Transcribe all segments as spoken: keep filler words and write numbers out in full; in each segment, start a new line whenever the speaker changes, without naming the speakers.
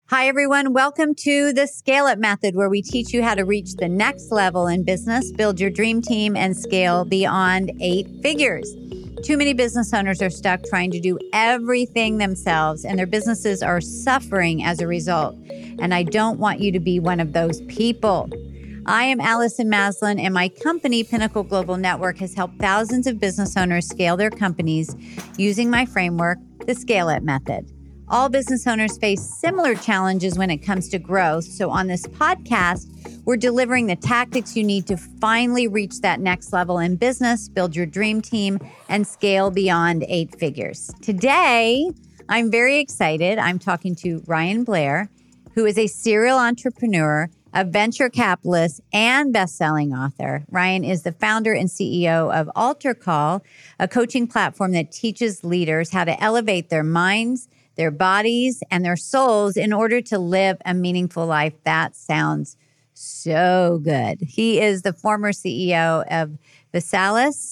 Hi, everyone. Welcome to the Scale Up Method, where we teach you how to reach the next level in business, build your dream team, and scale beyond eight figures. Too many business owners are stuck trying to do everything themselves, and their businesses are suffering as a result. And I don't want you to be one of those people. I am Allison Maslin, and my company, Pinnacle Global Network, has helped thousands of business owners scale their companies using my framework, the Scale Up Method. All business owners face similar challenges when it comes to growth. So on this podcast, we're delivering the tactics you need to finally reach that next level in business, build your dream team, and scale beyond eight figures. Today, I'm very excited. I'm talking to Ryan Blair, who is a serial entrepreneur, a venture capitalist, and best-selling author. Ryan is the founder and C E O of Altar Call, a coaching platform that teaches leaders how to elevate their minds, their bodies, and their souls in order to live a meaningful life. That sounds so good. He is the former C E O of Visalis,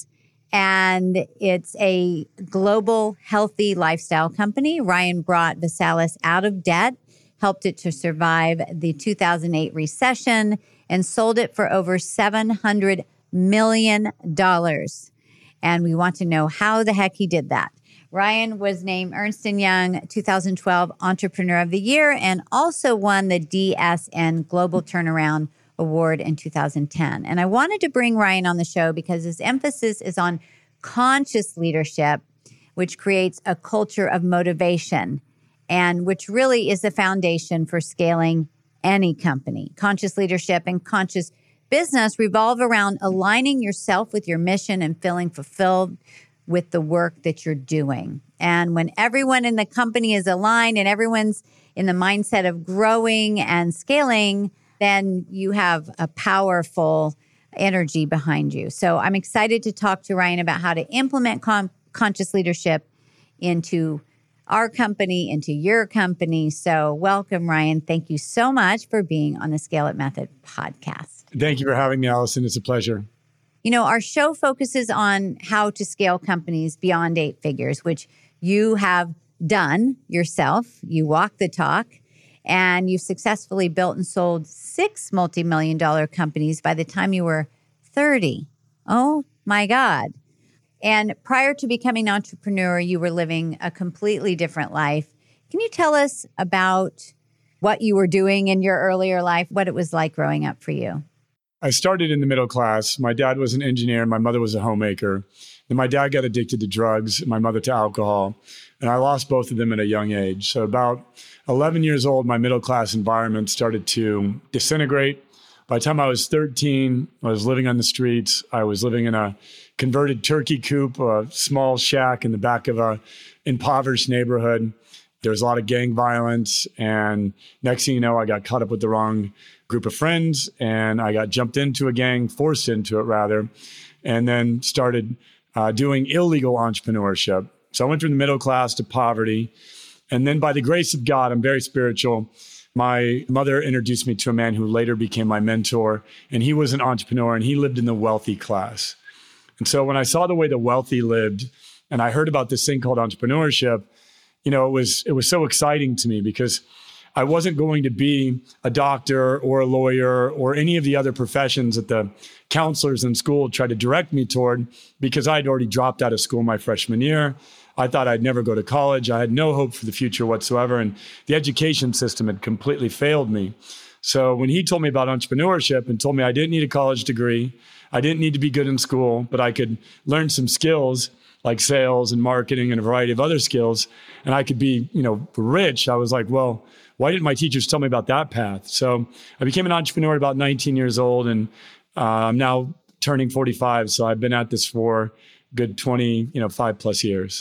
and it's a global healthy lifestyle company. Ryan brought Visalis out of debt, helped it to survive the two thousand eight recession, and sold it for over seven hundred million dollars. And we want to know how the heck he did that. Ryan was named Ernst and Young two thousand twelve Entrepreneur of the Year and also won the D S N Global Turnaround Award in two thousand ten. And I wanted to bring Ryan on the show because his emphasis is on conscious leadership, which creates a culture of motivation and which really is the foundation for scaling any company. Conscious leadership and conscious business revolve around aligning yourself with your mission and feeling fulfilled with the work that you're doing. And when everyone in the company is aligned and everyone's in the mindset of growing and scaling, then you have a powerful energy behind you. So I'm excited to talk to Ryan about how to implement com- conscious leadership into our company, into your company. So welcome, Ryan. Thank you so much for being on the Scale Up Method podcast.
Thank you for having me, Allison. It's a pleasure.
You know, our show focuses on how to scale companies beyond eight figures, which you have done yourself. You walk the talk, and you've successfully built and sold six multi-million dollar companies by the time you were thirty. Oh my God. And prior to becoming an entrepreneur, you were living a completely different life. Can you tell us about what you were doing in your earlier life, what it was like growing up for you?
I started in the middle class. My dad was an engineer. My mother was a homemaker. And my dad got addicted to drugs, my mother to alcohol. And I lost both of them at a young age. So about eleven years old, my middle class environment started to disintegrate. By the time I was thirteen, I was living on the streets. I was living in a converted turkey coop, a small shack in the back of a impoverished neighborhood. There was a lot of gang violence. And next thing you know, I got caught up with the wrong group of friends, and I got jumped into a gang, forced into it rather, and then started uh, doing illegal entrepreneurship. So I went from the middle class to poverty. And then by the grace of God, I'm very spiritual. My mother introduced me to a man who later became my mentor, and he was an entrepreneur, and he lived in the wealthy class. And so when I saw the way the wealthy lived, and I heard about this thing called entrepreneurship, you know, it was it was so exciting to me because I wasn't going to be a doctor or a lawyer or any of the other professions that the counselors in school tried to direct me toward because I'd already dropped out of school my freshman year. I thought I'd never go to college. I had no hope for the future whatsoever. And the education system had completely failed me. So when he told me about entrepreneurship and told me I didn't need a college degree, I didn't need to be good in school, but I could learn some skills like sales and marketing and a variety of other skills, and I could be, you know, rich, I was like, well, why didn't my teachers tell me about that path? So I became an entrepreneur at about nineteen years old, and uh, I'm now turning forty-five. So I've been at this for a good twenty, you know, five plus years.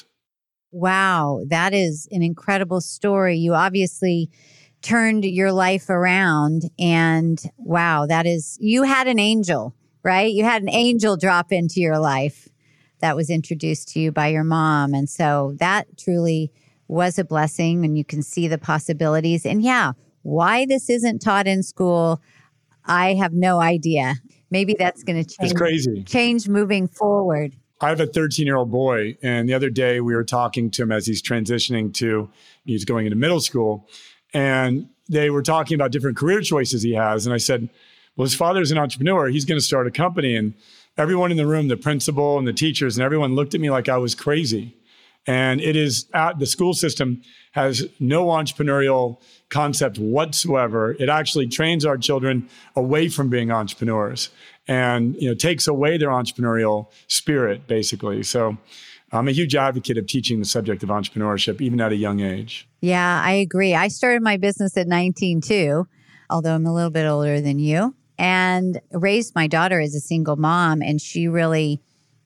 Wow, that is an incredible story. You obviously turned your life around, and wow, that is, you had an angel, right? You had an angel drop into your life that was introduced to you by your mom. And so that truly was a blessing, and you can see the possibilities. And yeah, why this isn't taught in school, I have no idea. Maybe that's going to change.
It's crazy.
Change moving forward.
I have a thirteen-year-old boy, and the other day we were talking to him as he's transitioning to, he's going into middle school. And they were talking about different career choices he has. And I said, well, his father's an entrepreneur. He's going to start a company. And everyone in the room, the principal and the teachers and everyone looked at me like I was crazy. And it is at the school system has no entrepreneurial concept whatsoever. It actually trains our children away from being entrepreneurs and, you know, takes away their entrepreneurial spirit, basically. So I'm a huge advocate of teaching the subject of entrepreneurship, even at a young age.
Yeah, I agree. I started my business at nineteen too, although I'm a little bit older than you, and raised my daughter as a single mom. And she really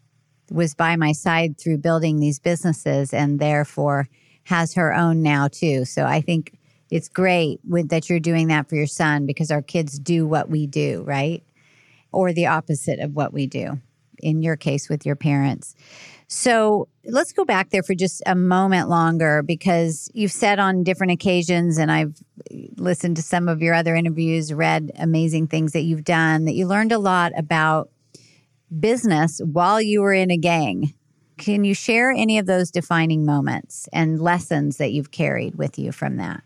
was by my side through building these businesses and therefore has her own now too. So I think it's great with, that you're doing that for your son, because our kids do what we do, right? Or the opposite of what we do, in your case with your parents. So let's go back there for just a moment longer, because you've said on different occasions, and I've listened to some of your other interviews, read amazing things that you've done, that you learned a lot about business while you were in a gang. Can you share any of those defining moments and lessons that you've carried with you from that?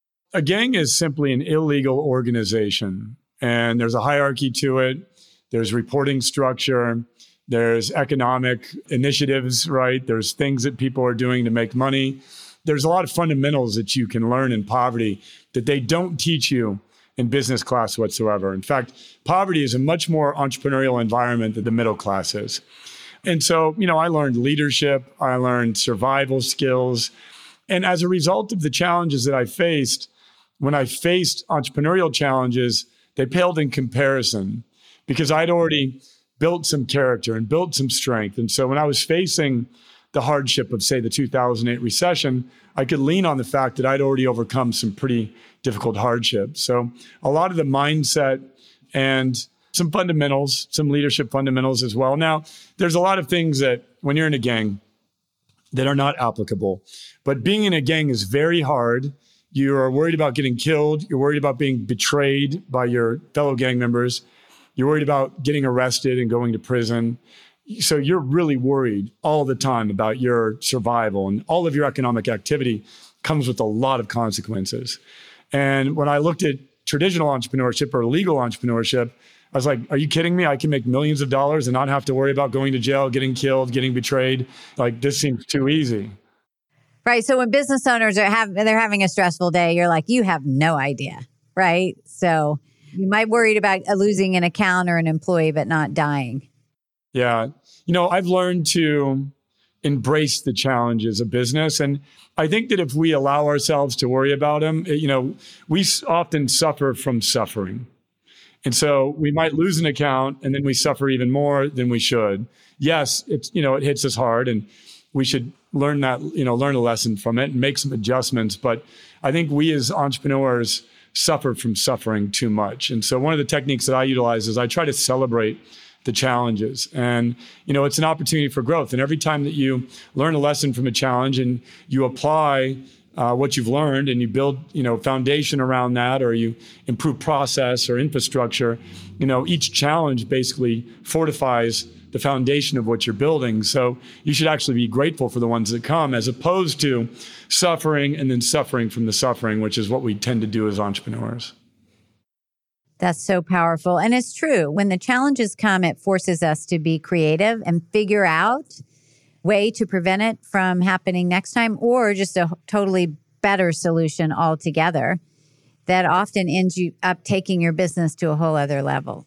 A gang is simply an illegal organization, and there's a hierarchy to it. There's reporting structure. There's economic initiatives, right? There's things that people are doing to make money. There's a lot of fundamentals that you can learn in poverty that they don't teach you in business class whatsoever. In fact, poverty is a much more entrepreneurial environment than the middle class is. And so, you know, I learned leadership, I learned survival skills. And as a result of the challenges that I faced, when I faced entrepreneurial challenges, they paled in comparison because I'd already built some character and built some strength. And so when I was facing the hardship of, say, the two thousand eight recession, I could lean on the fact that I'd already overcome some pretty difficult hardships. So a lot of the mindset and some fundamentals, some leadership fundamentals as well. Now, there's a lot of things that when you're in a gang that are not applicable, but being in a gang is very hard. You are worried about getting killed. You're worried about being betrayed by your fellow gang members. You're worried about getting arrested and going to prison. So you're really worried all the time about your survival, and all of your economic activity comes with a lot of consequences. And when I looked at traditional entrepreneurship or legal entrepreneurship, I was like, are you kidding me? I can make millions of dollars and not have to worry about going to jail, getting killed, getting betrayed. Like, this seems too easy.
Right. So when business owners are have, they're having a stressful day, you're like, you have no idea. Right. So you might worried about losing an account or an employee, but not dying.
Yeah. You know, I've learned to embrace the challenges of business. And I think that if we allow ourselves to worry about them, you know, we often suffer from suffering. And so we might lose an account and then we suffer even more than we should. Yes, it's, you know, it hits us hard and we should learn that, you know, learn a lesson from it and make some adjustments. But I think we as entrepreneurs suffer from suffering too much. And so one of the techniques that I utilize is I try to celebrate the challenges. And, you know, it's an opportunity for growth. And every time that you learn a lesson from a challenge and you apply uh, what you've learned and you build, you know, foundation around that, or you improve process or infrastructure, you know, each challenge basically fortifies the foundation of what you're building. So you should actually be grateful for the ones that come, as opposed to suffering and then suffering from the suffering, which is what we tend to do as entrepreneurs.
That's so powerful. And it's true. When the challenges come, it forces us to be creative and figure out way to prevent it from happening next time, or just a totally better solution altogether that often ends you up taking your business to a whole other level.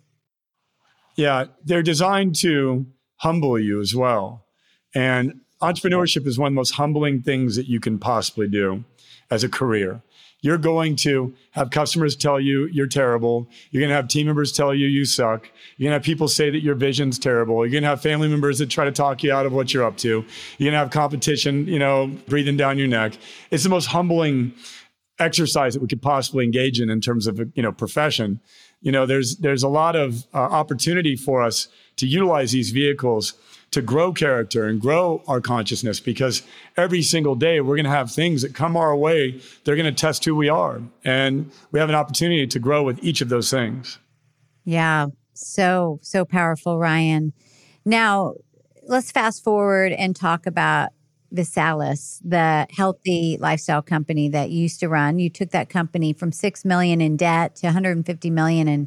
Yeah, they're designed to humble you as well. And entrepreneurship is one of the most humbling things that you can possibly do as a career. You're going to have customers tell you you're terrible. You're going to have team members tell you you suck. You're going to have people say that your vision's terrible. You're going to have family members that try to talk you out of what you're up to. You're going to have competition, you know, breathing down your neck. It's the most humbling exercise that we could possibly engage in in terms of, you know, profession. You know, there's there's a lot of uh, opportunity for us to utilize these vehicles to grow character and grow our consciousness, because every single day we're going to have things that come our way. They're going to test who we are. And we have an opportunity to grow with each of those things.
Yeah, so, so powerful, Ryan. Now, let's fast forward and talk about Visalis, the healthy lifestyle company that you used to run. You took that company from six million dollars in debt to one hundred fifty million dollars in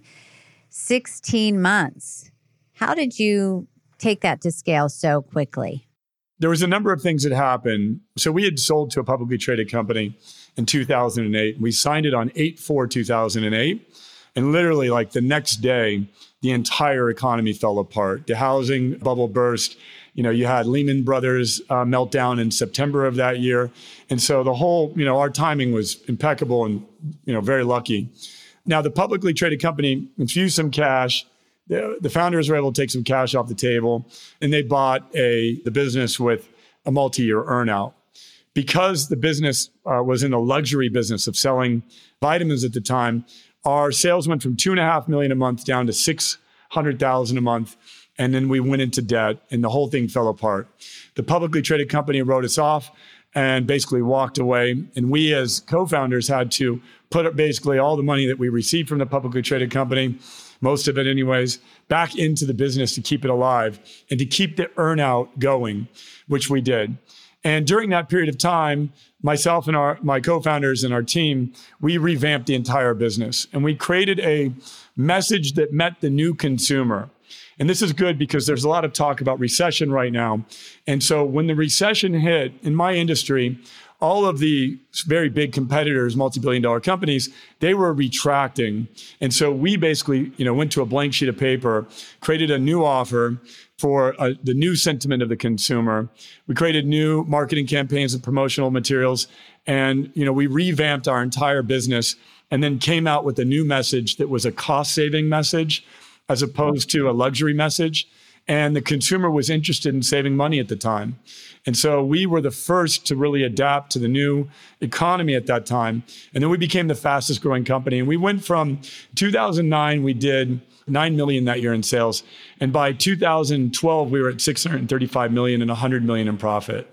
sixteen months. How did you take that to scale so quickly?
There was a number of things that happened. So we had sold to a publicly traded company in two thousand eight. We signed it on eight four two thousand eight. And literally like the next day, the entire economy fell apart. The housing bubble burst. You know, you had Lehman Brothers uh, meltdown in September of that year. And so the whole, you know, our timing was impeccable and, you know, very lucky. Now, the publicly traded company infused some cash. The, the founders were able to take some cash off the table, and they bought a the business with a multi-year earnout. Because the business uh, was in the luxury business of selling vitamins at the time, our sales went from two and a half million a month down to six hundred thousand a month. And then we went into debt and the whole thing fell apart. The publicly traded company wrote us off and basically walked away. And we as co-founders had to put up basically all the money that we received from the publicly traded company, most of it anyways, back into the business to keep it alive and to keep the earnout going, which we did. And during that period of time, myself and our my co-founders and our team, we revamped the entire business. And we created a message that met the new consumer. And this is good because there's a lot of talk about recession right now. And so when the recession hit in my industry, all of the very big competitors, multi-billion dollar companies, they were retracting. And so we basically, you know, went to a blank sheet of paper, created a new offer for uh, the new sentiment of the consumer. We created new marketing campaigns and promotional materials. And, you know, we revamped our entire business and then came out with a new message that was a cost-saving message as opposed to a luxury message. And the consumer was interested in saving money at the time. And so we were the first to really adapt to the new economy at that time. And then we became the fastest growing company. And we went from two thousand nine, we did nine million that year in sales. And by two thousand twelve, we were at six hundred thirty-five million and one hundred million in profit.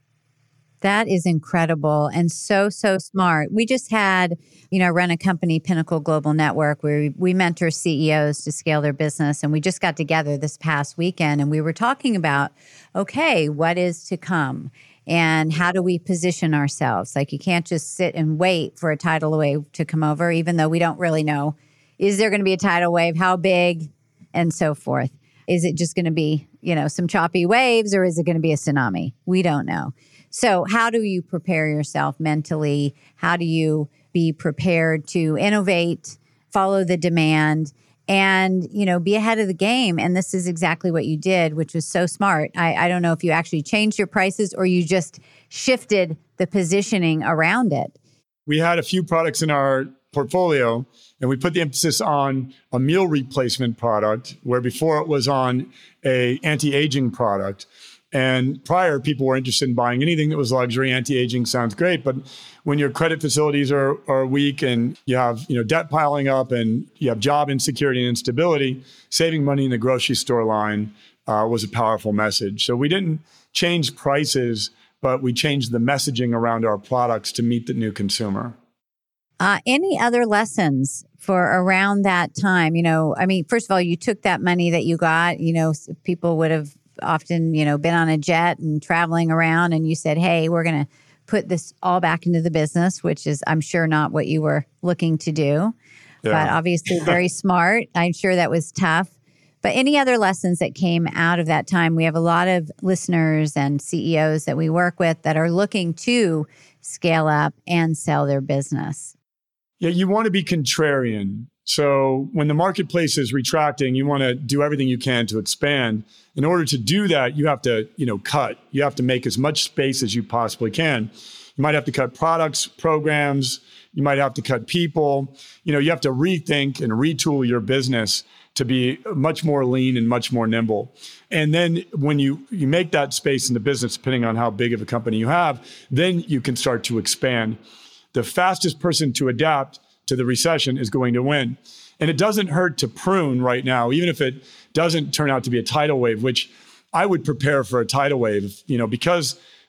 That is incredible and so, so smart. We just had, you know, run a company, Pinnacle Global Network, where we, we mentor C E Os to scale their business. And we just got together this past weekend and we were talking about, okay, what is to come? And how do we position ourselves? Like you can't just sit and wait for a tidal wave to come over, even though we don't really know, is there going to be a tidal wave? How big? And so forth. Is it just going to be, you know, some choppy waves or is it going to be a tsunami? We don't know. So how do you prepare yourself mentally? How do you be prepared to innovate, follow the demand, and, you know, be ahead of the game? And this is exactly what you did, which was so smart. I, I don't know if you actually changed your prices or you just shifted the positioning around it.
We had a few products in our portfolio, and we put the emphasis on a meal replacement product, where before it was on a anti-aging product. And prior, people were interested in buying anything that was luxury. Anti-aging sounds great, but when your credit facilities are, are weak and you have, you know, debt piling up and you have job insecurity and instability, saving money in the grocery store line uh, was a powerful message. So we didn't change prices, but we changed the messaging around our products to meet the new consumer.
Uh, any other lessons for around that time? You know, I mean, first of all, you took that money that you got, you know, people would have often, you know, been on a jet and traveling around and you said, hey, we're going to put this all back into the business, which is, I'm sure, not what you were looking to do, yeah. But obviously very smart. I'm sure that was tough. But any other lessons that came out of that time? We have a lot of listeners and C E Os that we work with that are looking to scale up and sell their business.
Yeah, you want to be contrarian. So when the marketplace is retracting, you want to do everything you can to expand. In order to do that, you have to, you know, cut. You have to make as much space as you possibly can. You might have to cut products, programs. You might have to cut people. You know, you have to rethink and retool your business to be much more lean and much more nimble. And then when you, you make that space in the business, depending on how big of a company you have, then you can start to expand. The fastest person to adapt to the recession is going to win. And it doesn't hurt to prune right now, even if it doesn't turn out to be a tidal wave, which I would prepare for a tidal wave, you know, because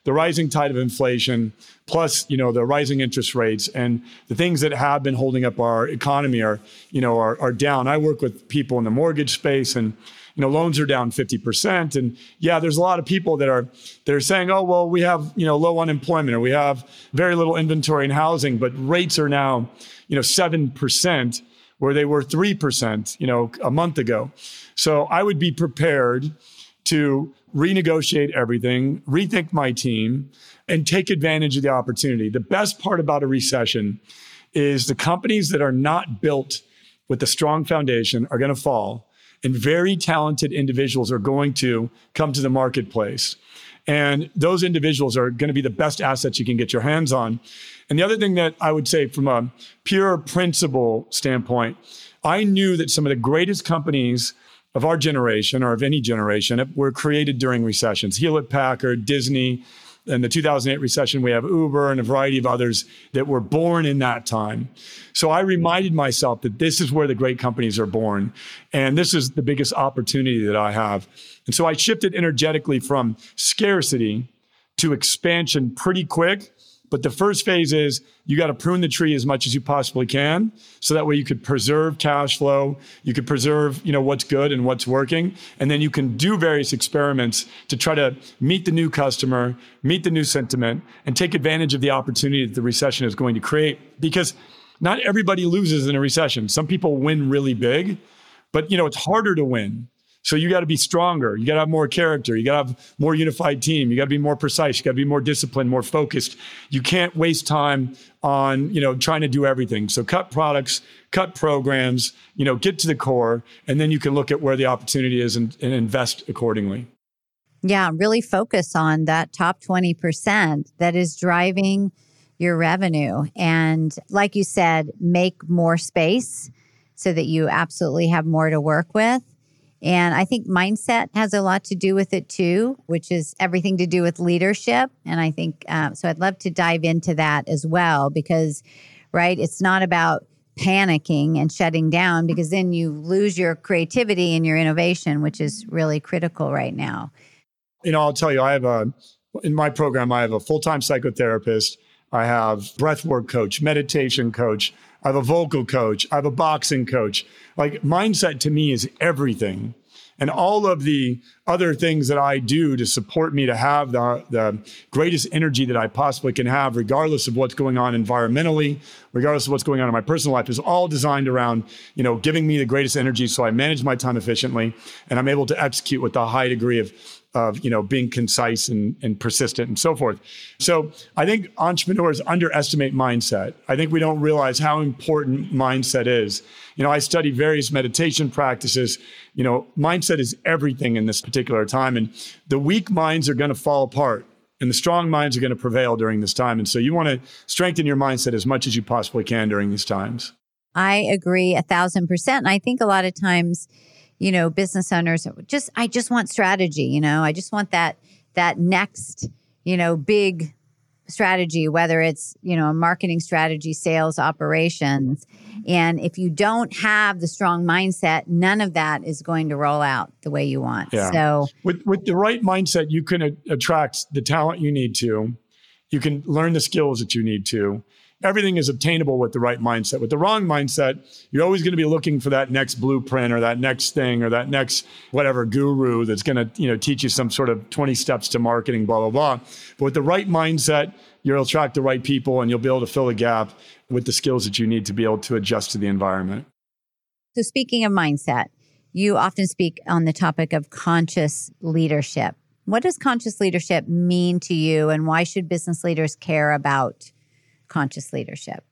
the rising tide of inflation, plus, you know, the rising interest rates and the things that have been holding up our economy are, you know, are, are down. I work with people in the mortgage space, and, you know, loans are down fifty percent. And yeah, there's a lot of people that are, they're saying, oh, well, we have, you know, low unemployment, or we have very little inventory in housing, but rates are now, you know, seven percent where they were three percent, you know, a month ago. So I would be prepared to renegotiate everything, rethink my team, and take advantage of the opportunity. The best part about a recession is the companies that are not built with a strong foundation are going to fall, and very talented individuals are going to come to the marketplace. And those individuals are going to be the best assets you can get your hands on. And the other thing that I would say from a pure principle standpoint, I knew that some of the greatest companies of our generation, or of any generation, were created during recessions. Hewlett-Packard, Disney. In the two thousand eight recession, we have Uber and a variety of others that were born in that time. So I reminded myself that this is where the great companies are born. And this is the biggest opportunity that I have. And so I shifted energetically from scarcity to expansion pretty quick. But the first phase is you got to prune the tree as much as you possibly can, so that way you could preserve cash flow, you could preserve, you know, what's good and what's working, and then you can do various experiments to try to meet the new customer, meet the new sentiment, and take advantage of the opportunity that the recession is going to create. Because not everybody loses in a recession. Some people win really big, but you know, it's harder to win. So you got to be stronger. You got to have more character. You got to have more unified team. You got to be more precise. You got to be more disciplined, more focused. You can't waste time on, you know, trying to do everything. So cut products, cut programs, you know, get to the core, and then you can look at where the opportunity is and, and invest accordingly.
Yeah, really focus on that top twenty percent that is driving your revenue. And like you said, make more space so that you absolutely have more to work with. And I think mindset has a lot to do with it too, which is everything to do with leadership. And I think, uh, so I'd love to dive into that as well, because, right, it's not about panicking and shutting down, because then you lose your creativity and your innovation, which is really critical right now.
You know, I'll tell you, I have a, in my program, I have a full-time psychotherapist. I have breathwork coach, meditation coach. I have a vocal coach. I have a boxing coach. Like, mindset to me is everything. And all of the other things that I do to support me to have the, the greatest energy that I possibly can have, regardless of what's going on environmentally, regardless of what's going on in my personal life, is all designed around, you know, giving me the greatest energy so I manage my time efficiently and I'm able to execute with a high degree of of, you know, being concise and, and persistent and so forth. So I think entrepreneurs underestimate mindset. I think we don't realize how important mindset is. You know, I study various meditation practices. You know, mindset is everything in this particular time. And the weak minds are going to fall apart and the strong minds are going to prevail during this time. And so you want to strengthen your mindset as much as you possibly can during these times.
I agree a thousand percent. And I think a lot of times, you know, business owners just, I just want strategy, you know, I just want that, that next, you know, big strategy, whether it's, you know, a marketing strategy, sales, operations. And if you don't have the strong mindset, none of that is going to roll out the way you want.
Yeah.
So
with, with the right mindset, you can a- attract the talent you need to, you can learn the skills that you need to. Everything is obtainable with the right mindset. With the wrong mindset, you're always going to be looking for that next blueprint or that next thing or that next whatever guru that's going to, you know, teach you some sort of twenty steps to marketing, blah, blah, blah. But with the right mindset, you'll attract the right people and you'll be able to fill a gap with the skills that you need to be able to adjust to the environment.
So speaking of mindset, you often speak on the topic of conscious leadership. What does conscious leadership mean to you, and why should business leaders care about conscious leadership?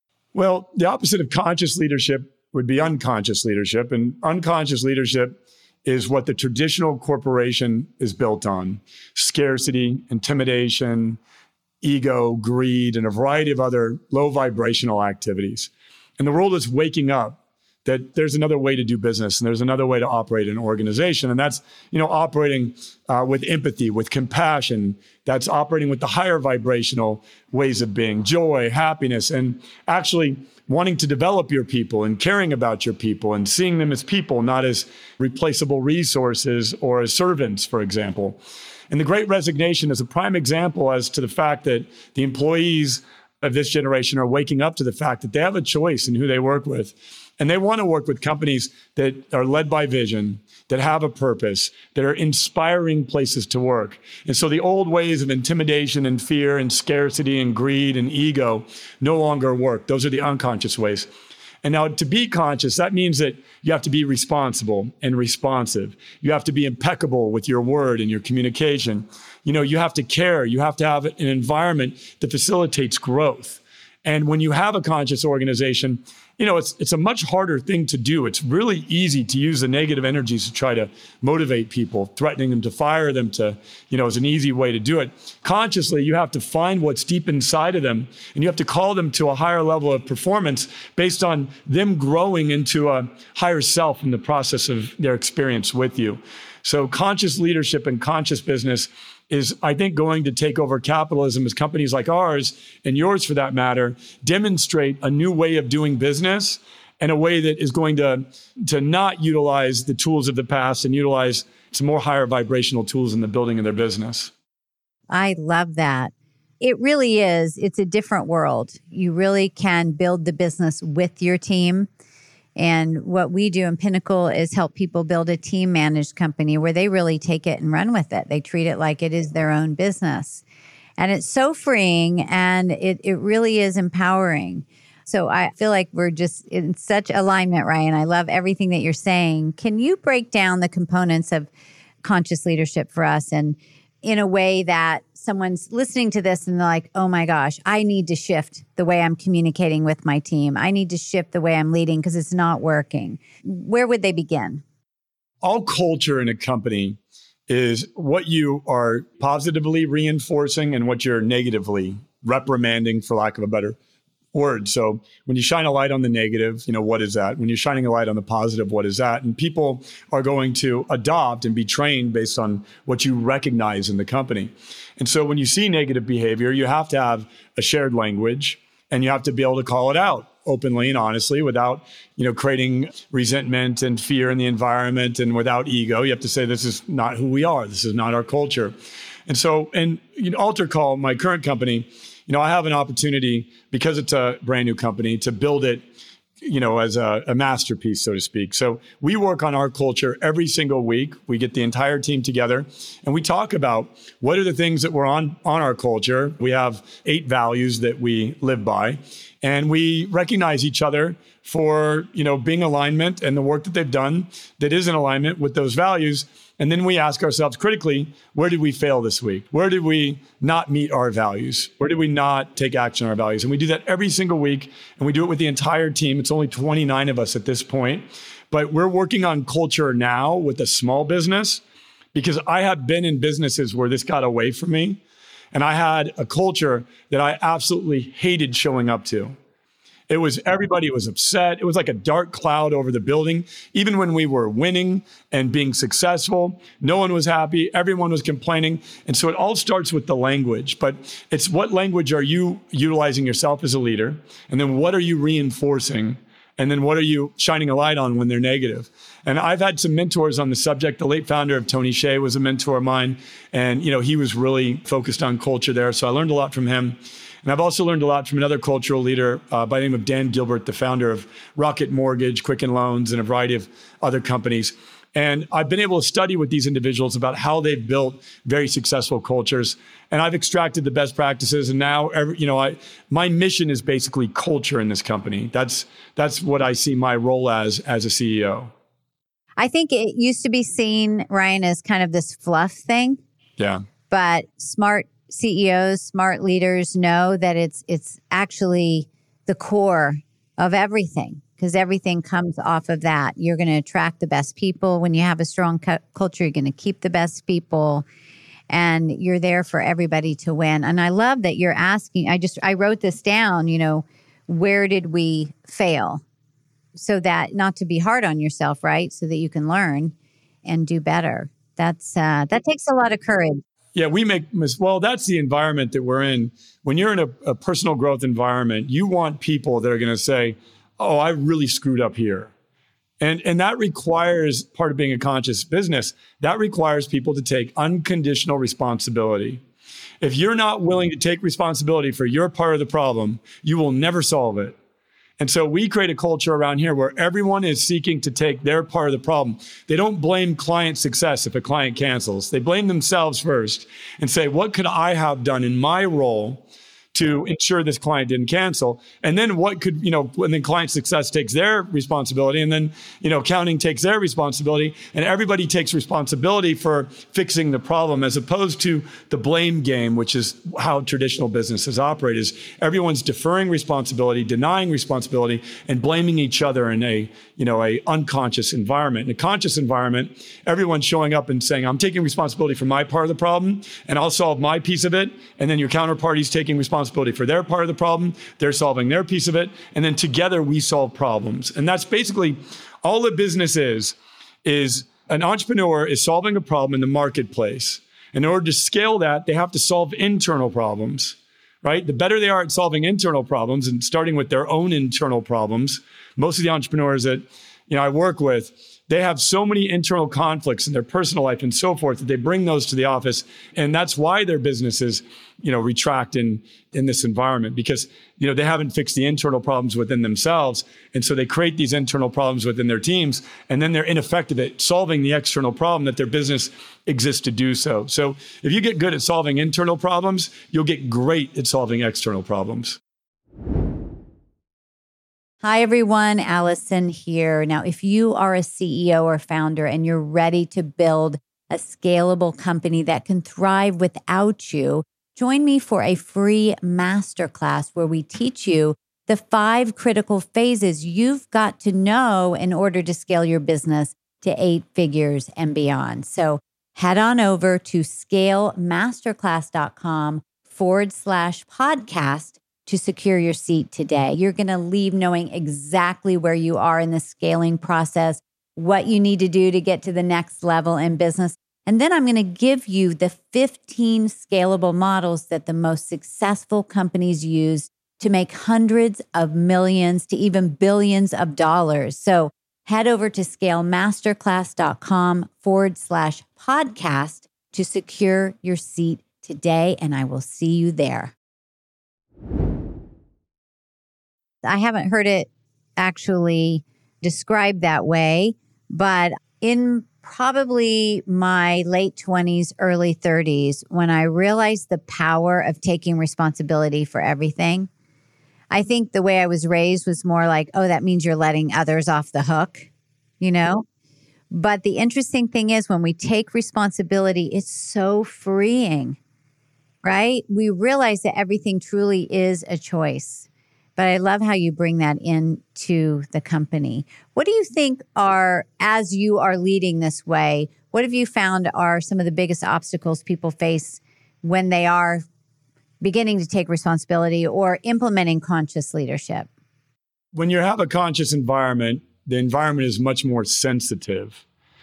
Well, the opposite of conscious leadership would be unconscious leadership. And unconscious leadership is what the traditional corporation is built on: scarcity, intimidation, ego, greed, and a variety of other low vibrational activities. And the world is waking up that there's another way to do business and there's another way to operate an organization. And that's, you know, operating uh, with empathy, with compassion. That's operating with the higher vibrational ways of being, joy, happiness, and actually wanting to develop your people and caring about your people and seeing them as people, not as replaceable resources or as servants, for example. And the Great Resignation is a prime example as to the fact that the employees of this generation are waking up to the fact that they have a choice in who they work with. And they want to work with companies that are led by vision, that have a purpose, that are inspiring places to work. And so the old ways of intimidation and fear and scarcity and greed and ego no longer work. Those are the unconscious ways. And now to be conscious, that means that you have to be responsible and responsive. You have to be impeccable with your word and your communication. You know, you have to care. You have to have an environment that facilitates growth. And when you have a conscious organization, you know, it's it's a much harder thing to do. It's really easy to use the negative energies to try to motivate people, threatening them to fire them to, you know, is an easy way to do it. Consciously, you have to find what's deep inside of them, and you have to call them to a higher level of performance based on them growing into a higher self in the process of their experience with you. So conscious leadership and conscious business is, I think, going to take over capitalism as companies like ours, and yours for that matter, demonstrate a new way of doing business and a way that is going to, to not utilize the tools of the past and utilize some more higher vibrational tools in the building of their business.
I love that. It really is. It's a different world. You really can build the business with your team. And what we do in Pinnacle is help people build a team managed company where they really take it and run with it. They treat it like it is their own business. And it's so freeing, and it, it really is empowering. So I feel like we're just in such alignment, Ryan. I love everything that you're saying. Can you break down the components of conscious leadership for us, and in a way that someone's listening to this and they're like, oh my gosh, I need to shift the way I'm communicating with my team. I need to shift the way I'm leading because it's not working. Where would they begin?
All culture in a company is what you are positively reinforcing and what you're negatively reprimanding, for lack of a better word. So when you shine a light on the negative, you know, what is that? When you're shining a light on the positive, what is that? And people are going to adopt and be trained based on what you recognize in the company. And so when you see negative behavior, you have to have a shared language, and you have to be able to call it out openly and honestly without, you know, creating resentment and fear in the environment, and without ego. You have to say, this is not who we are. This is not our culture. And so, and you know, Alter Call, my current company, you know, I have an opportunity, because it's a brand new company, to build it, you know, as a, a masterpiece, so to speak. So we work on our culture every single week. We get the entire team together and we talk about what are the things that were on, on our culture. We have eight values that we live by, and we recognize each other for, you know, being alignment and the work that they've done that is in alignment with those values. And then we ask ourselves critically, where did we fail this week? Where did we not meet our values? Where did we not take action on our values? And we do that every single week, and we do it with the entire team. It's only twenty-nine of us at this point, but we're working on culture now with a small business, because I have been in businesses where this got away from me, and I had a culture that I absolutely hated showing up to. It was, everybody was upset. It was like a dark cloud over the building. Even when we were winning and being successful, no one was happy. Everyone was complaining. And so it all starts with the language, but it's what language are you utilizing yourself as a leader? And then what are you reinforcing? And then what are you shining a light on when they're negative? And I've had some mentors on the subject. The late founder of Tony Hsieh was a mentor of mine. And, you know, he was really focused on culture there. So I learned a lot from him. And I've also learned a lot from another cultural leader uh, by the name of Dan Gilbert, the founder of Rocket Mortgage, Quicken Loans, and a variety of other companies. And I've been able to study with these individuals about how they've built very successful cultures. And I've extracted the best practices. And now, every, you know, I, my mission is basically culture in this company. That's that's what I see my role as as a C E O.
I think it used to be seen, Ryan, as kind of this fluff thing.
Yeah.
But smart C E Os, smart leaders know that it's it's actually the core of everything, because everything comes off of that. You're going to attract the best people. When you have a strong cu- culture, you're going to keep the best people, and you're there for everybody to win. And I love that you're asking, I just, I wrote this down, you know, where did we fail? So that, not to be hard on yourself, right? So that you can learn and do better. That's, uh, that takes a lot of courage.
Yeah, we make, well, that's the environment that we're in. When you're in a, a personal growth environment, you want people that are going to say, oh, I really screwed up here. And, and that requires, part of being a conscious business, that requires people to take unconditional responsibility. If you're not willing to take responsibility for your part of the problem, you will never solve it. And so we create a culture around here where everyone is seeking to take their part of the problem. They don't blame client success if a client cancels. They blame themselves first and say, what could I have done in my role to ensure this client didn't cancel? And then what could, you know, and then client success takes their responsibility, and then, you know, accounting takes their responsibility, and everybody takes responsibility for fixing the problem, as opposed to the blame game, which is how traditional businesses operate, is everyone's deferring responsibility, denying responsibility, and blaming each other in a, you know, a unconscious environment. In a conscious environment, everyone's showing up and saying, I'm taking responsibility for my part of the problem, and I'll solve my piece of it. And then your counterparty's taking responsibility for their part of the problem. They're solving their piece of it. And then together we solve problems. And that's basically all a business is, is an entrepreneur is solving a problem in the marketplace. In order to scale that, they have to solve internal problems, right? The better they are at solving internal problems and starting with their own internal problems, most of the entrepreneurs that, you know, I work with, they have so many internal conflicts in their personal life and so forth that they bring those to the office. And that's why their businesses, you know, retract in, in this environment, because, you know, they haven't fixed the internal problems within themselves. And so they create these internal problems within their teams, and then they're ineffective at solving the external problem that their business exists to do so. So if you get good at solving internal problems, you'll get great at solving external problems.
Hi, everyone. Allison here. Now, if you are a C E O or founder and you're ready to build a scalable company that can thrive without you, join me for a free masterclass where we teach you the five critical phases you've got to know in order to scale your business to eight figures and beyond. So head on over to scalemasterclass.com forward slash podcast to secure your seat today. You're going to leave knowing exactly where you are in the scaling process, what you need to do to get to the next level in business. And then I'm going to give you the fifteen scalable models that the most successful companies use to make hundreds of millions to even billions of dollars. So head over to scalemasterclass.com forward slash podcast to secure your seat today, and I will see you there. I haven't heard it actually described that way, but in probably my late twenties, early thirties, when I realized the power of taking responsibility for everything, I think the way I was raised was more like, oh, that means you're letting others off the hook, you know? But the interesting thing is when we take responsibility, it's so freeing, right? We realize that everything truly is a choice. But I love how you bring that into the company. What do you think are, as you are leading this way, what have you found are some of the biggest obstacles people face when they are beginning to take responsibility or implementing conscious leadership?
When you have a conscious environment, the environment is much more sensitive.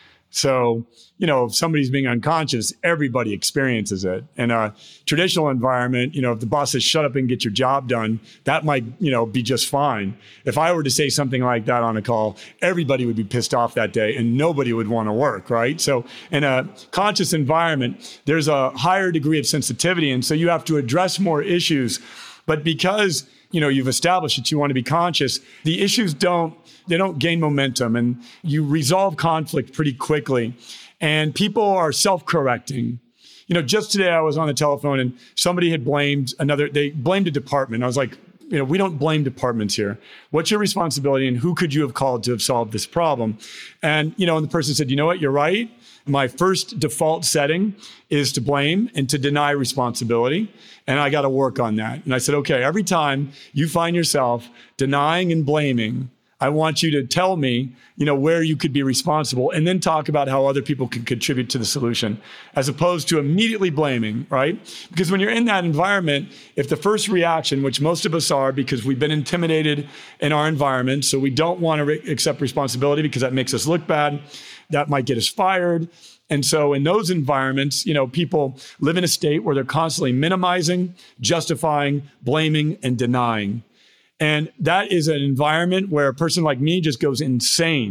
So, you know, if somebody's being unconscious, everybody experiences it. In a traditional environment, you know, if the boss says, shut up and get your job done, that might, you know, be just fine. If I were to say something like that on a call, everybody would be pissed off that day and nobody would want to work, right? So in a conscious environment, there's a higher degree of sensitivity. And so you have to address more issues. But because, you know, you've established that you want to be conscious, the issues don't, they don't gain momentum, and you resolve conflict pretty quickly. And people are self-correcting. You know, just today I was on the telephone and somebody had blamed another, they blamed a department. I was like, you know, we don't blame departments here. What's your responsibility and who could you have called to have solved this problem? And, you know, and the person said, you know what, you're right. My first default setting is to blame and to deny responsibility. And I got to work on that. And I said, okay, every time you find yourself denying and blaming, I want you to tell me, you know, where you could be responsible, and then talk about how other people can contribute to the solution, as opposed to immediately blaming, right? Because when you're in that environment, if the first reaction, which most of us are because we've been intimidated in our environment, so we don't want to re- accept responsibility because that makes us look bad, that might get us fired. And so in those environments, you know, people live in a state where they're constantly minimizing, justifying, blaming, and denying. And that is an environment where a person like me just goes insane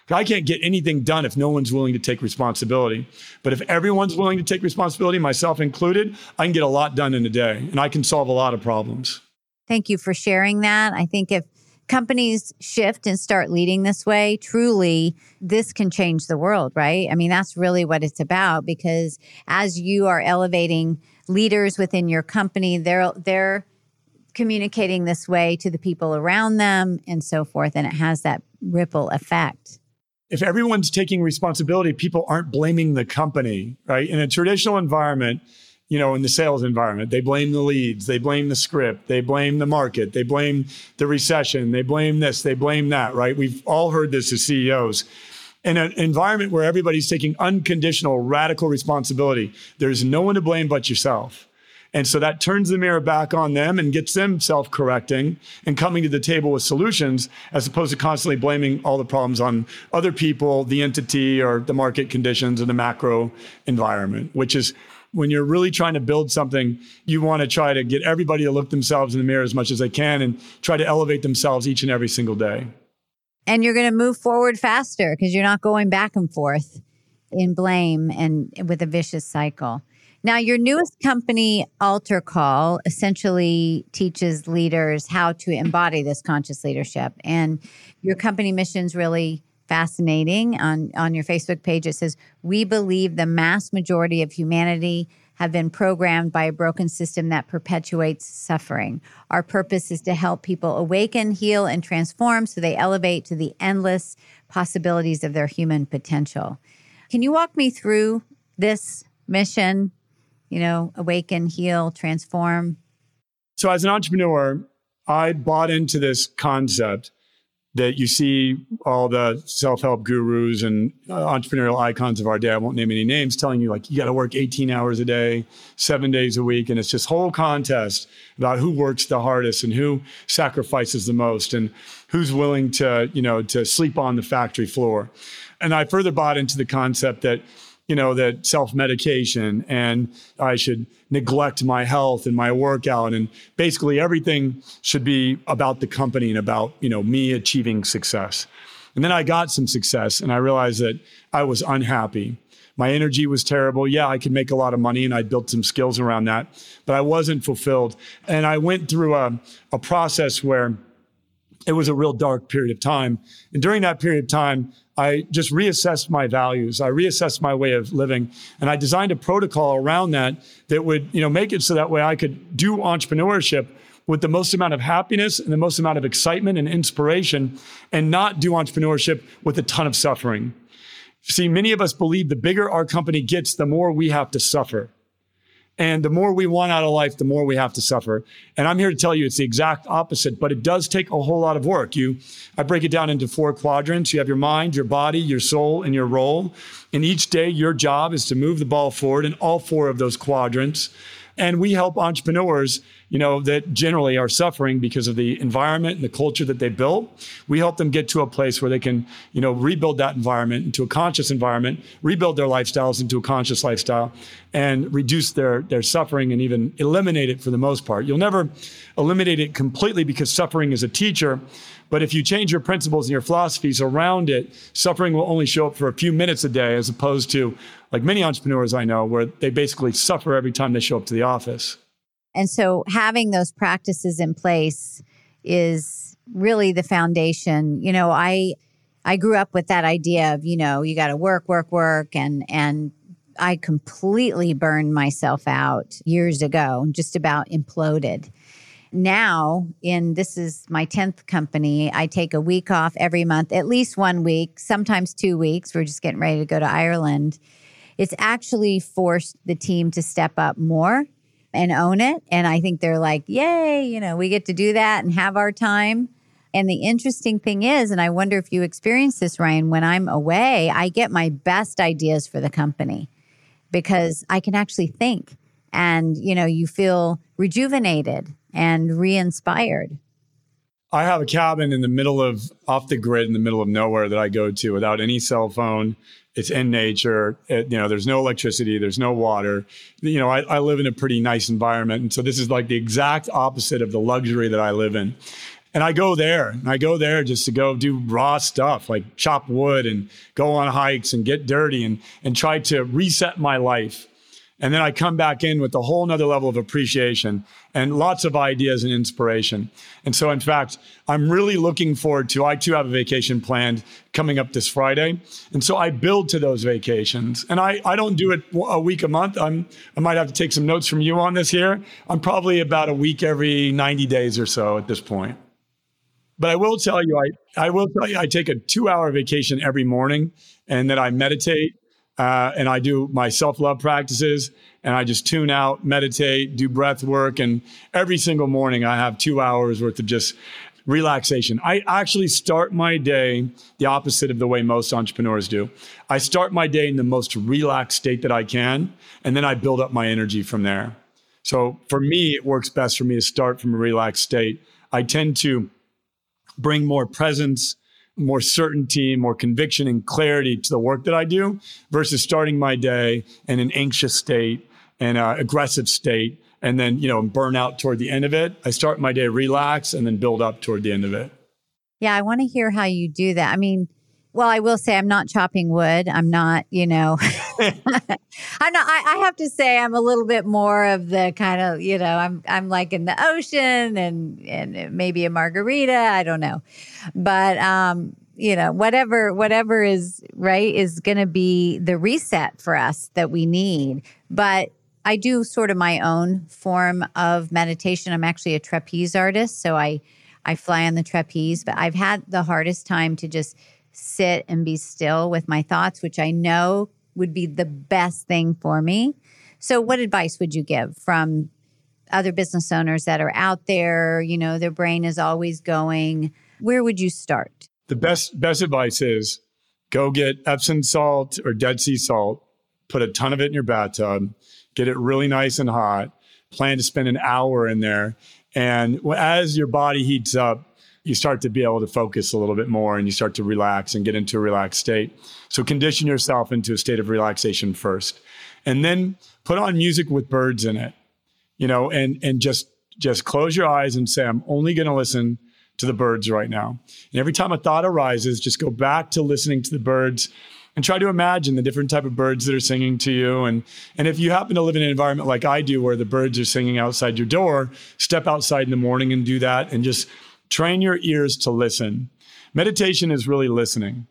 I can't get anything done if no one's willing to take responsibility. But if everyone's willing to take responsibility, myself included, I can get a lot done in a day, and I can solve a lot of problems.
Thank you for sharing that. I think if companies shift and start leading this way, truly, this can change the world, right? I mean, that's really what it's about, because as you are elevating leaders within your company, they're they're communicating this way to the people around them and so forth, and it has that ripple effect.
If everyone's taking responsibility, people aren't blaming the company, right? In a traditional environment, you know, in the sales environment, they blame the leads, they blame the script, they blame the market, they blame the recession, they blame this, they blame that, right? We've all heard this as C E Os. In an environment where everybody's taking unconditional, radical responsibility, there's no one to blame but yourself. And so that turns the mirror back on them and gets them self-correcting and coming to the table with solutions, as opposed to constantly blaming all the problems on other people, the entity, or the market conditions, or the macro environment, which is when you're really trying to build something, you want to try to get everybody to look themselves in the mirror as much as they can and try to elevate themselves each and every single day.
And you're going to move forward faster because you're not going back and forth in blame and with a vicious cycle. Now, your newest company, Alter Call, essentially teaches leaders how to embody this conscious leadership. And your company mission is really fascinating. On, on your Facebook page, it says, "We believe the mass majority of humanity have been programmed by a broken system that perpetuates suffering. Our purpose is to help people awaken, heal, and transform so they elevate to the endless possibilities of their human potential." Can you walk me through this mission? You know, awaken, heal, transform.
So as an entrepreneur, I bought into this concept that you see all the self-help gurus and uh, entrepreneurial icons of our day, I won't name any names, telling you like, you got to work eighteen hours a day, seven days a week. And it's this whole contest about who works the hardest and who sacrifices the most and who's willing to, you know, to sleep on the factory floor. And I further bought into the concept that, you know, that self-medication and I should neglect my health and my workout, and basically everything should be about the company and about, you know, me achieving success. And then I got some success and I realized that I was unhappy. My energy was terrible. Yeah, I could make a lot of money and I built some skills around that, but I wasn't fulfilled. And I went through a, a process where it was a real dark period of time. And during that period of time, I just reassessed my values. I reassessed my way of living. And I designed a protocol around that that would, you know, make it so that way I could do entrepreneurship with the most amount of happiness and the most amount of excitement and inspiration, and not do entrepreneurship with a ton of suffering. See, many of us believe the bigger our company gets, the more we have to suffer. And the more we want out of life, the more we have to suffer. And I'm here to tell you it's the exact opposite, but it does take a whole lot of work. You, I break it down into four quadrants. You have your mind, your body, your soul, and your role. And each day, your job is to move the ball forward in all four of those quadrants. And we help entrepreneurs, you know, that generally are suffering because of the environment and the culture that they built. We help them get to a place where they can, you know, rebuild that environment into a conscious environment, rebuild their lifestyles into a conscious lifestyle, and reduce their, their suffering and even eliminate it for the most part. You'll never eliminate it completely because suffering is a teacher. But if you change your principles and your philosophies around it, suffering will only show up for a few minutes a day, as opposed to like many entrepreneurs I know where they basically suffer every time they show up to the office.
And so having those practices in place is really the foundation. You know, I I grew up with that idea of, you know, you got to work, work, work. And, and I completely burned myself out years ago, just about imploded. Now, in this is my tenth company, I take a week off every month, at least one week, sometimes two weeks. We're just getting ready to go to Ireland. It's actually forced the team to step up more and own it. And I think they're like, yay, you know, we get to do that and have our time. And the interesting thing is, and I wonder if you experience this, Ryan, when I'm away, I get my best ideas for the company because I can actually think. And, you know, you feel rejuvenated and re-inspired.
I have a cabin in the middle of, off the grid in the middle of nowhere that I go to without any cell phone. It's in nature. It, you know, there's no electricity, there's no water. You know, I, I live in a pretty nice environment. And so this is like the exact opposite of the luxury that I live in. And I go there, and I go there just to go do raw stuff, like chop wood and go on hikes and get dirty and, and try to reset my life. And then I come back in with a whole nother level of appreciation and lots of ideas and inspiration. And so, in fact, I'm really looking forward to, I too have a vacation planned coming up this Friday. And so I build to those vacations. And I, I don't do it a week a month. I'm, I might have to take some notes from you on this here. I'm probably about a week every ninety days or so at this point. But I will tell you, I, I will tell you, I take a two hour vacation every morning, and then I meditate. Uh, and I do my self-love practices, and I just tune out, meditate, do breath work. And every single morning I have two hours worth of just relaxation. I actually start my day the opposite of the way most entrepreneurs do. I start my day in the most relaxed state that I can, and then I build up my energy from there. So for me, it works best for me to start from a relaxed state. I tend to bring more presence, more certainty, more conviction and clarity to the work that I do versus starting my day in an anxious state and an aggressive state and then, you know, burn out toward the end of it. I start my day relaxed and then build up toward the end of it.
Yeah, I want to hear how you do that. I mean, well, I will say I'm not chopping wood. I'm not, you know, I'm not, I, I have to say I'm a little bit more of the kind of, you know, I'm, I'm like in the ocean and, and maybe a margarita. I don't know. But, um, you know, whatever, whatever is right is going to be the reset for us that we need. But I do sort of my own form of meditation. I'm actually a trapeze artist. So I, I fly on the trapeze, but I've had the hardest time to just sit and be still with my thoughts, which I know would be the best thing for me. So what advice would you give from other business owners that are out there? You know, their brain is always going. Where would you start?
The best best advice is go get Epsom salt or Dead Sea salt, put a ton of it in your bathtub, get it really nice and hot, plan to spend an hour in there. And as your body heats up, you start to be able to focus a little bit more and you start to relax and get into a relaxed state. So condition yourself into a state of relaxation first. And then put on music with birds in it, you know, and, and just, just close your eyes and say, I'm only going to listen to the birds right now. And every time a thought arises, just go back to listening to the birds and try to imagine the different type of birds that are singing to you. And, and if you happen to live in an environment like I do, where the birds are singing outside your door, step outside in the morning and do that and just train your ears to listen. Meditation is really listening.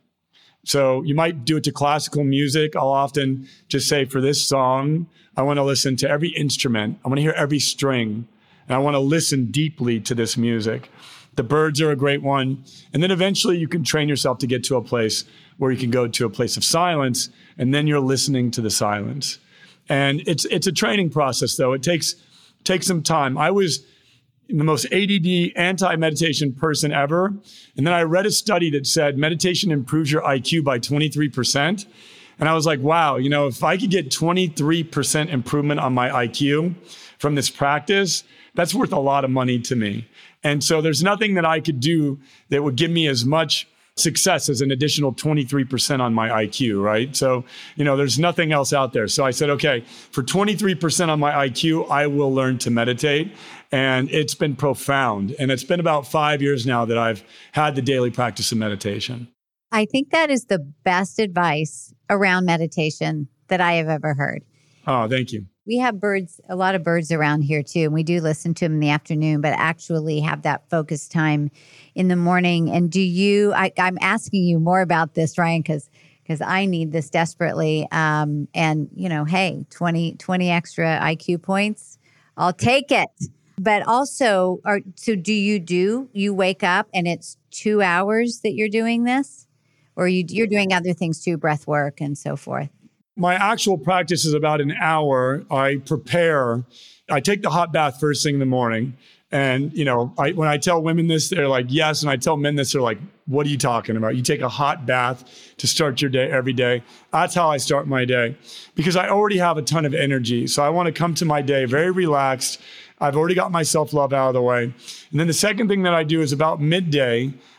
So you might do it to classical music. I'll often just say, for this song, I want to listen to every instrument. I want to hear every string. And I want to listen deeply to this music. The birds are a great one. And then eventually you can train yourself to get to a place where you can go to a place of silence, and then you're listening to the silence. And it's it's a training process, though. It takes takes some time. I was the most A D D anti-meditation person ever. And then I read a study that said meditation improves your I Q by twenty-three percent. And I was like, wow, you know, if I could get twenty-three percent improvement on my I Q from this practice, that's worth a lot of money to me. And so there's nothing that I could do that would give me as much success as an additional twenty-three percent on my I Q, right? So, you know, there's nothing else out there. So I said, okay, for twenty-three percent on my I Q, I will learn to meditate. And it's been profound. And it's been about five years now that I've had the daily practice of meditation.
I think that is the best advice around meditation that I have ever heard.
Oh, thank you.
We have birds, a lot of birds around here too. And we do listen to them in the afternoon, but actually have that focus time in the morning. And do you, I, I'm asking you more about this, Ryan, because because I need this desperately. Um, and, you know, hey, twenty, twenty extra I Q points, I'll take it. But also, are, so do you do, you wake up and it's two hours that you're doing this? Or you, you're doing other things too, breath work and so forth?
My actual practice is about an hour. I prepare. I take the hot bath first thing in the morning. And, you know, I, when I tell women this, they're like, yes. And I tell men this, they're like, what are you talking about? You take a hot bath to start your day every day. That's how I start my day because I already have a ton of energy. So I want to come to my day very relaxed. I've already got my self-love out of the way. And then the second thing that I do is about midday,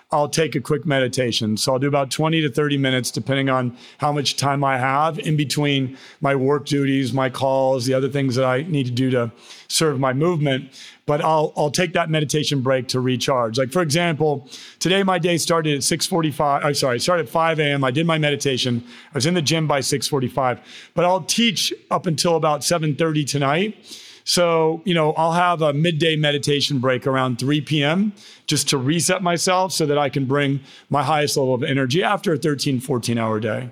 I'll take a quick meditation. So I'll do about twenty to thirty minutes, depending on how much time I have in between my work duties, my calls, the other things that I need to do to serve my movement. But I'll I'll take that meditation break to recharge. Like, for example, today my day started at six forty-five. I'm sorry, it started at five a.m. I did my meditation. I was in the gym by six forty-five. But I'll teach up until about seven thirty tonight. So, you know, I'll have a midday meditation break around three p.m. just to reset myself so that I can bring my highest level of energy after a thirteen, fourteen hour day.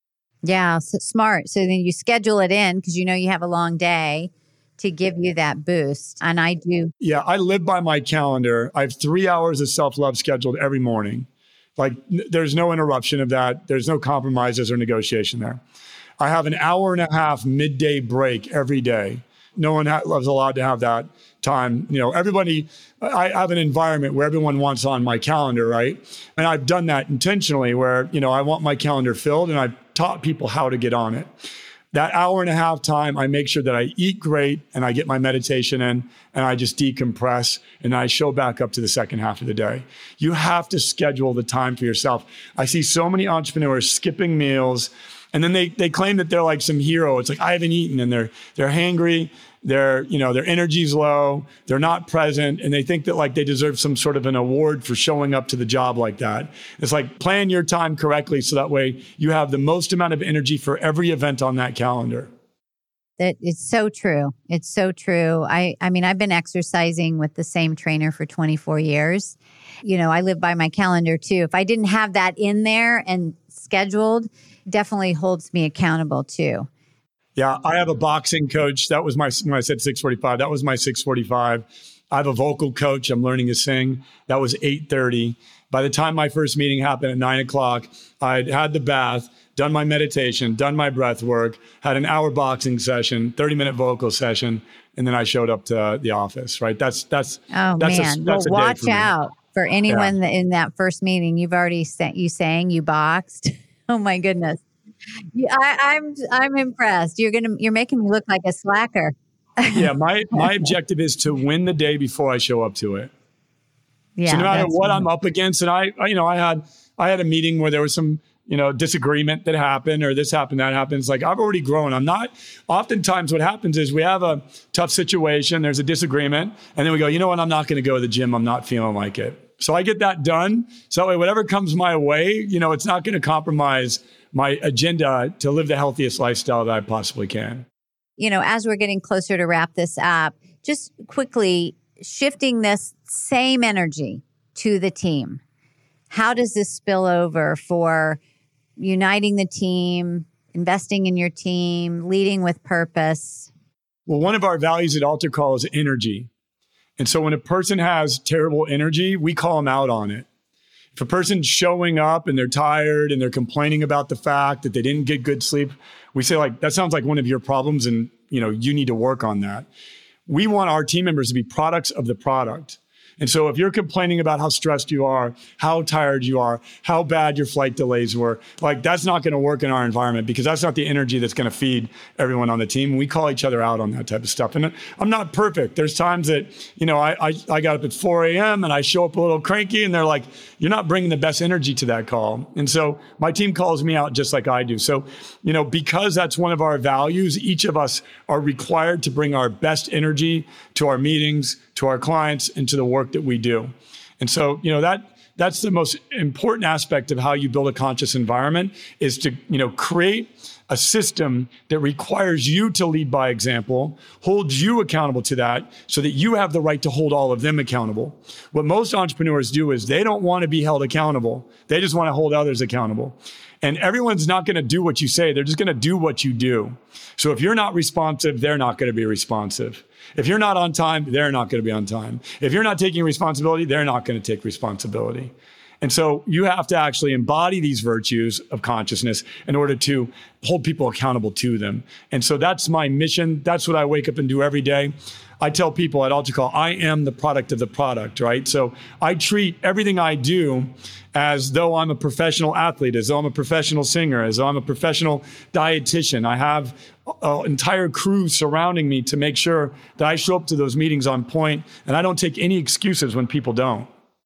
Yeah, so smart. So then you schedule it in because you know you have a long day to give you that boost. And I do.
Yeah, I live by my calendar. I have three hours of self-love scheduled every morning. Like, n- there's no interruption of that. There's no compromises or negotiation there. I have an hour and a half midday break every day. No one ha- loves allowed to have that time. You know, everybody, I have an environment where everyone wants on my calendar, right? And I've done that intentionally where, you know, I want my calendar filled and I've taught people how to get on it. That hour and a half time, I make sure that I eat great and I get my meditation in and I just decompress and I show back up to the second half of the day. You have to schedule the time for yourself. I see so many entrepreneurs skipping meals and then they they claim that they're like some hero. It's like, I haven't eaten, and they're they're hangry. They're, you know, their energy's low. They're not present, and they think that like they deserve some sort of an award for showing up to the job like that. It's like, plan your time correctly so that way you have the most amount of energy for every event on that calendar.
That it's so true. It's so true. I I mean, I've been exercising with the same trainer for twenty-four years. You know, I live by my calendar too. If I didn't have that in there and scheduled, definitely holds me accountable too.
Yeah, I have a boxing coach. That was my, when I said six forty-five, that was my six forty-five. I have a vocal coach. I'm learning to sing. That was eight thirty. By the time my first meeting happened at nine o'clock, I'd had the bath, done my meditation, done my breath work, had an hour boxing session, thirty minute vocal session, and then I showed up to the office, right? That's, that's,
Oh
that's
man,
a, that's
well,
a day
watch
for me.
out for anyone
Yeah.
that in that first meeting. You've already sent, you sang, you boxed. Oh my goodness. Yeah, I, I'm I'm impressed. You're gonna you're making me look like a slacker.
Yeah, my, my objective is to win the day before I show up to it.
Yeah,
So no matter
that's
what
right.
I'm up against, and I, I, you know, I had, I had a meeting where there was some, you know, disagreement that happened, or this happened, that happens. Like, I've already grown. I'm not. Oftentimes, what happens is we have a tough situation. There's a disagreement, and then we go, you know what? I'm not going to go to the gym. I'm not feeling like it. So I get that done. So that way, whatever comes my way, you know, it's not going to compromise my agenda to live the healthiest lifestyle that I possibly can.
You know, as we're getting closer to wrap this up, just quickly shifting this same energy to the team. How does this spill over for uniting the team, investing in your team, leading with purpose?
Well, one of our values at Altar Call is energy. And so when a person has terrible energy, we call them out on it. If a person's showing up and they're tired and they're complaining about the fact that they didn't get good sleep, we say, like, that sounds like one of your problems and, you know, you need to work on that. We want our team members to be products of the product. And so if you're complaining about how stressed you are, how tired you are, how bad your flight delays were, like, that's not going to work in our environment because that's not the energy that's going to feed everyone on the team. We call each other out on that type of stuff. And I'm not perfect. There's times that, you know, I, I, I got up at four a.m. and I show up a little cranky and they're like, you're not bringing the best energy to that call. And so my team calls me out just like I do. So, you know, because that's one of our values, each of us are required to bring our best energy to our meetings, to our clients, and to the work that we do. And so, you know, that that's the most important aspect of how you build a conscious environment is to, you know, create a system that requires you to lead by example, holds you accountable to that so that you have the right to hold all of them accountable. What most entrepreneurs do is they don't want to be held accountable. They just want to hold others accountable. And everyone's not going to do what you say. They're just going to do what you do. So if you're not responsive, they're not going to be responsive. If you're not on time, they're not going to be on time. If you're not taking responsibility, they're not going to take responsibility. And so you have to actually embody these virtues of consciousness in order to hold people accountable to them. And so that's my mission. That's what I wake up and do every day. I tell people at Altar Call, I am the product of the product, right? So I treat everything I do as though I'm a professional athlete, as though I'm a professional singer, as though I'm a professional dietitian. I have an entire crew surrounding me to make sure that I show up to those meetings on point, and I don't take any excuses when people don't.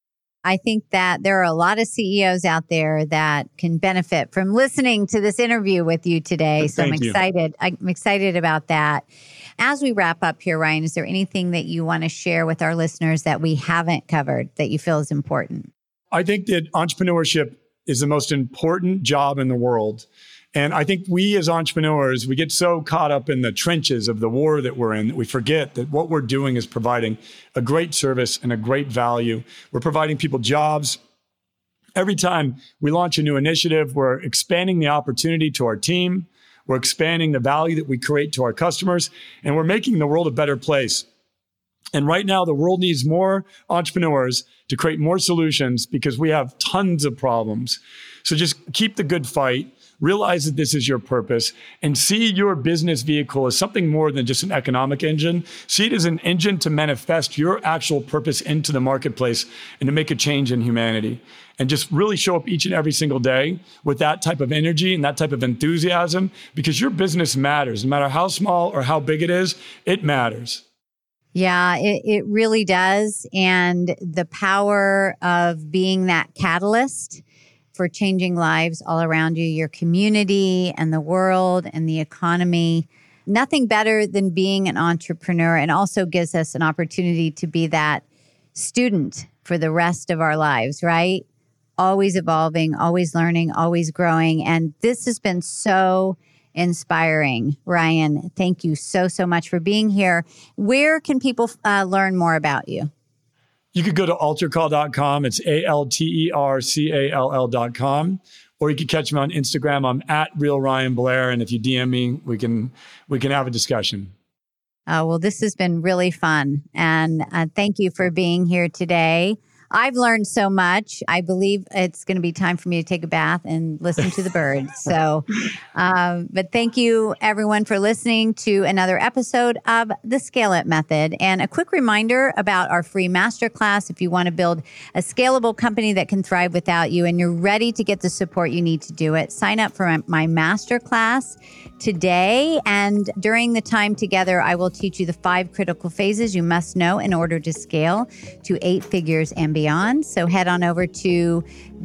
I think that there are a lot of C E Os out there that can benefit from listening to this interview with you today. So
Thank
I'm
you.
excited. I'm excited about that. As we wrap up here, Ryan, is there anything that you want to share with our listeners that we haven't covered that you feel is important?
I think that entrepreneurship is the most important job in the world. And I think we as entrepreneurs, we get so caught up in the trenches of the war that we're in that we forget that what we're doing is providing a great service and a great value. We're providing people jobs. Every time we launch a new initiative, we're expanding the opportunity to our team. We're expanding the value that we create to our customers, and we're making the world a better place. And right now, the world needs more entrepreneurs to create more solutions because we have tons of problems. So just keep the good fight. Realize that this is your purpose and see your business vehicle as something more than just an economic engine. See it as an engine to manifest your actual purpose into the marketplace and to make a change in humanity. And just really show up each and every single day with that type of energy and that type of enthusiasm, because your business matters. No matter how small or how big it is, it matters.
Yeah, it, it really does. And the power of being that catalyst for changing lives all around you, your community and the world and the economy. Nothing better than being an entrepreneur, and also gives us an opportunity to be that student for the rest of our lives, right? Always evolving, always learning, always growing. And this has been so inspiring. Ryan, thank you so, so much for being here. Where can people uh, learn more about you?
You could go to altercall dot com. It's A L T E R C A L L dot com. Or you can catch me on Instagram. I'm at Real Ryan Blair. And if you D M me, we can we can have a discussion.
Oh, well, this has been really fun. And uh, thank you for being here today. I've learned so much. I believe it's going to be time for me to take a bath and listen to the birds. So, um, but thank you everyone for listening to another episode of The Scale It Method. And a quick reminder about our free masterclass. If you want to build a scalable company that can thrive without you and you're ready to get the support you need to do it, sign up for my masterclass today. And during the time together, I will teach you the five critical phases you must know in order to scale to eight figures and beyond. So head on over to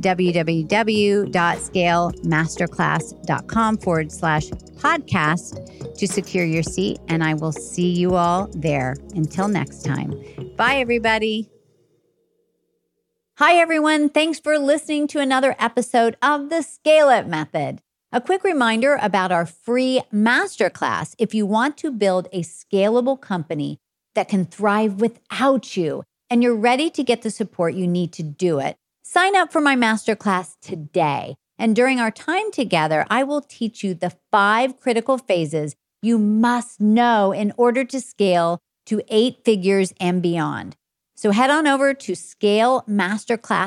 www.scalemasterclass.com forward slash podcast to secure your seat. And I will see you all there. Until next time. Bye, everybody. Hi, everyone. Thanks for listening to another episode of The Scale It Method. A quick reminder about our free masterclass. If you want to build a scalable company that can thrive without you, and you're ready to get the support you need to do it, sign up for my masterclass today. And during our time together, I will teach you the five critical phases you must know in order to scale to eight figures and beyond. So head on over to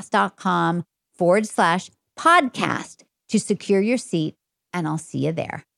scalemasterclass.com forward slash podcast to secure your seat, and I'll see you there.